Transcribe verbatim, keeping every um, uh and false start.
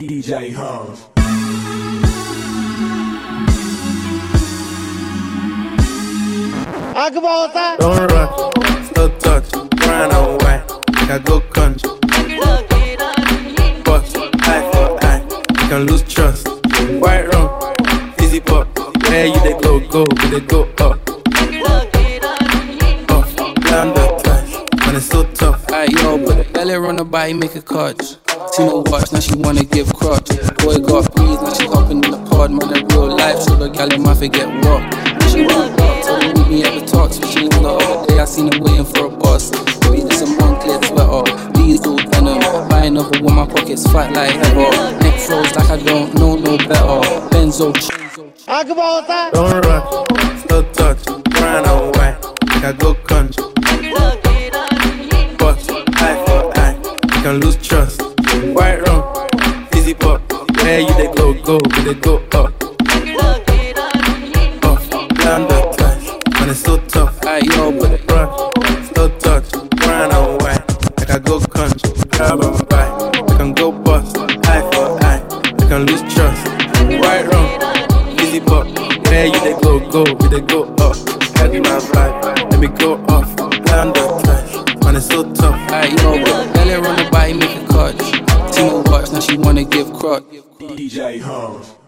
D J Hum. Don't rush, slow touch, grind on white, I go country. Bust, eye for eye, you can lose trust. White rum, easy pop, where you they go, go, but they go up. Off, down the twice, man it's so tough. Alright yo, but the belly run her body, make a catch. See no watch, now she wanna give crutch. Boy got breeze, now she hopping in the pod. Man, in real life, so the gal in my forget what. She want up, so they meet me at the talk. Switching on the other day, I seen her waiting for a bus. Maybe this a Moncler sweater, diesel denim. Buying another one, my pockets fat like ever. Neck froze like I don't know no better. Benzo. Don't rush, slow touch, grind on white, I go country. Bust, eye for eye, you can lose trust. White rum, easy pop, where you they go, go, but they go up. Off, down the twice, man it's so tough. Alright yo, but the Rush, slow touch, grind on white, like I go country. Grab on bike, I can go bust, eye for eye, I can lose trust. White rum, easy pop, where you they go, go, but they go up. Carry my vibe, let me go off, down the twice, man it's so tough. alright yo, but the belly run her body, make a catch. See no watch, now she wanna give crutch. D J Hum.